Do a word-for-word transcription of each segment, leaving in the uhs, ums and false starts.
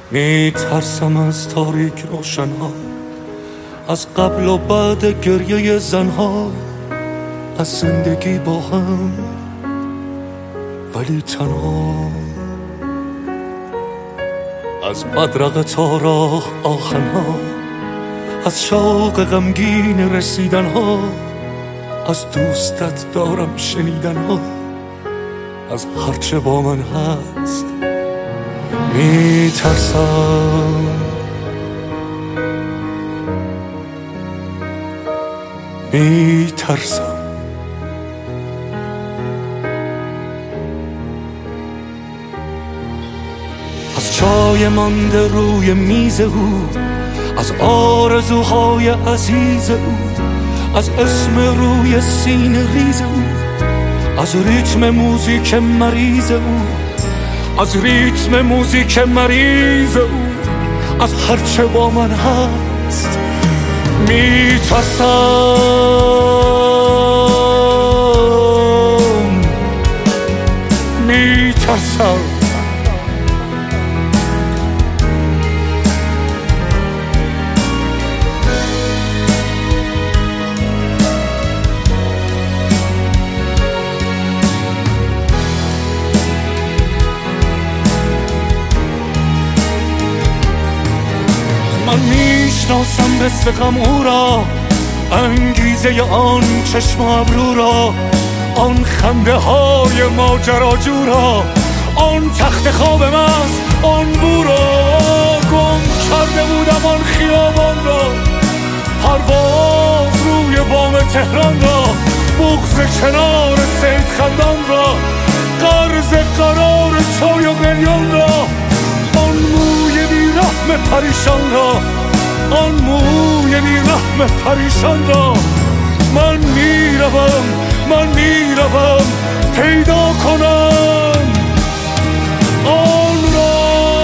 می ترسم از تاریک روشنها، از قبل و بعد گریه زنها، از زندگی با هم ولی تنها، از بدرقه تا راه آهنها، از شوق غمگین رسیدنها، از دوستت دارم شنیدنها، از هرچه با من هست می ترسم. می ترسم از چای مانده روی میز او، از آرزوهای عزیز او، از اسم روی سینه ریز او، از ریتم موزیک مریض او، از ریتم موزیک مریض او، از هرچه با من هست می ترسم. می ترسم من میشناسم مثل غم او را، انگیزه آن چشم و ابرو را، آن خنده های ماجراجو را، آن تخت خواب مست، آن بو را. گم کرده بودم آن خیابان را، پرواز روی بام تهران را، بغض کنار سید خندان را، قرض قرار چای و قلیان را، آن موی بی رحم پریشان را، آن موی بی رحم پریشان را. من میروم من میروم پیدا کنم آن را.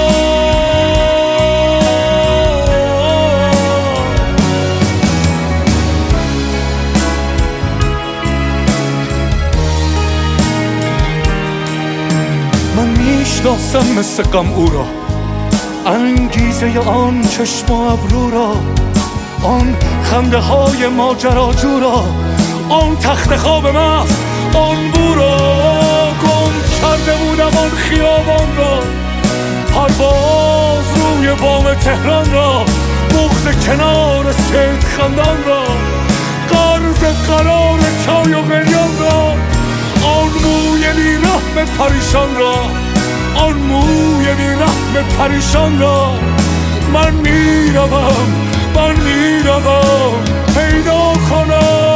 من میشناسم مثل غم او را، انگیزه آن چشم و ابرو را، آن خنده های ماجراجو را، آن تخت خواب مست، آن بو را. گم کرده بودم آن خیابان را، پرواز روی بام تهران را، بغض کنار سید خندان را، قرض قرار چای و قلیان را، آن موی بی رحم پریشان را، آن موی بی رحم پریشان را. من میروم من میروم پیدا کنم